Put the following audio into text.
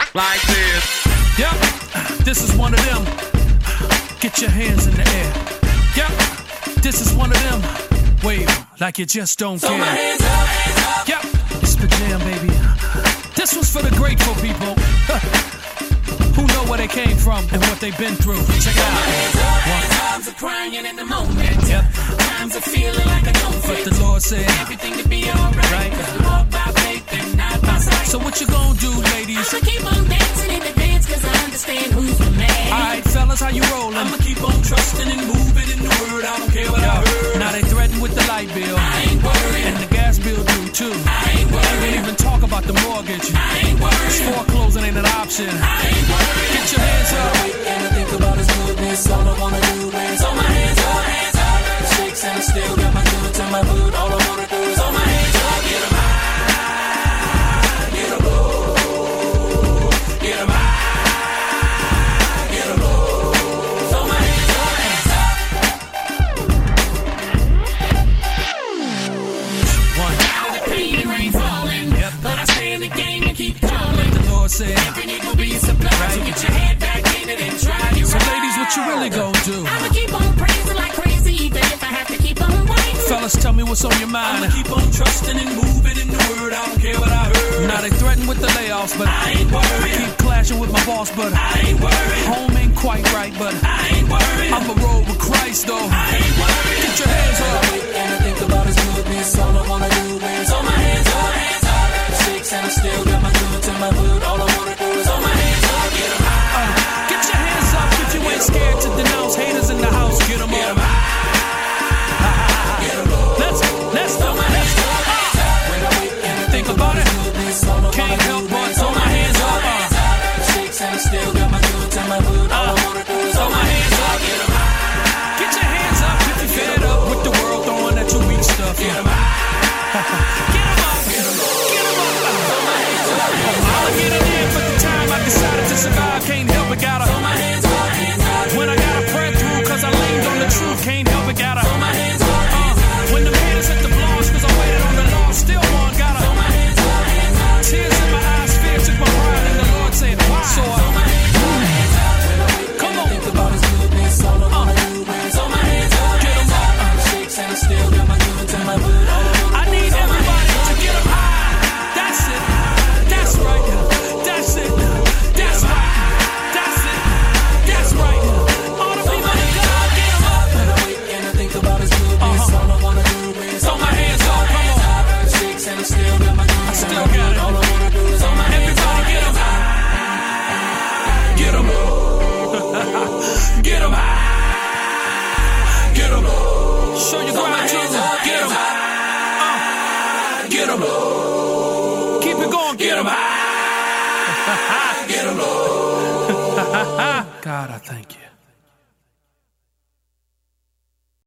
like this. Yep, this is one of them. Get your hands in the air. Yep, this is one of them. Wave like you just don't care. My hands up. Yep, it's the jam, baby. This was for the grateful people who know where they came from and what they've been through. Check it out. Times of crying in the moment. Yep. Times of feeling like I don't But fit. the Lord said, Everything to be alright. Right. Cause we walk by faith and not by sight. so what you gonna do, ladies? I'ma keep on dancing in the dance cause I understand who's the man. Alright, fellas, how you rolling? I'ma keep on trusting and moving in the word. I don't care what I heard. Now they threaten with the light bill. I ain't worried. And the gas bill due too. I ain't They worried. didn't even talk about the mortgage. I ain't worried. Foreclosing ain't an option. I ain't worried. Get your hands up. And I think about his goodness. All I wanna do is hold my hands up, hands up. Shakes and I still got my good to my hood. All I wanna do is hold my hands up. Get 'em high, get 'em low. Get 'em high, get 'em low. Throw my hands up, hands up. One. The pain and rain falling. Yep. But I stay in the game and keep calling. The Lord said, Every need will be supplied. So get your head back in it and try to so ride. ladies, what you really gonna do? I'ma keep on praising like crazy, even if I have to keep on waiting. Fellas, tell me what's on your mind. I'ma keep on trusting and moving in the word. I don't care what I heard. Now they threaten with the layoffs, but I ain't worried. I keep clashing with my boss, but I ain't worried. home ain't quite right, but I ain't worried. I'ma roll with Christ though. I ain't worried. Get your hands up. And I think about his goodness. All I wanna do is hold my hands up, hands up. Shakes and I still got my good to my hood. All I wanna do is hold my hands up. Get 'em high. Get your hands up if you ain't scared to denounce haters in the house. Get 'em Get 'em up. high. Get 'em low. Let's Throw my hands up, hands up. When I wake and I Think about it. goodness, all I Can't wanna help do but is throw hold my hands up. hands up. Shakes and I still got my good to my hood. All I wanna do is hold my hands up. Get 'em high. Get your hands up if you're fed up with the world throwing at you weak stuff. Get 'em high. Get 'em up. Get 'em up. Throw my hands up. I'll get it in for the time I decided to survive. Can't help it, gotta. Throw my hands up, hands up. When I gotta pray through, cause I leaned on the truth. Can't help it, gotta. Throw my hands up, hands up. When the haters hit the blows, cause I waited on the Lord. Still one, gotta. Throw my hands up, hands up. Tears in my eyes, fear took my pride, and the Lord said, why? So Throw my hands up, hands up. When I wake Come and I on. think about his goodness, all I wanna do is throw my hands up, Get 'em hands up. up. Shakes and I still got my good to my hood. All I wanna I do need is throw my everybody hands to up. get them high. That's it. That's right. That's it. That's right. That's it. That's right. All the people that God get 'em up. When I wake and I think about his goodness, all I wanna do is Throw my hands up. Come on. Shakes and I still got my good to still my got hood. it. All I wanna do is throw my hands up. Everybody get 'em high. Get 'em low. Get 'em high. Get 'em low. Show your Throw my gratitude. hands up, Get 'em hands high. up. Get 'em low. Keep it going. Get 'em high. Get 'em low. God, I thank you.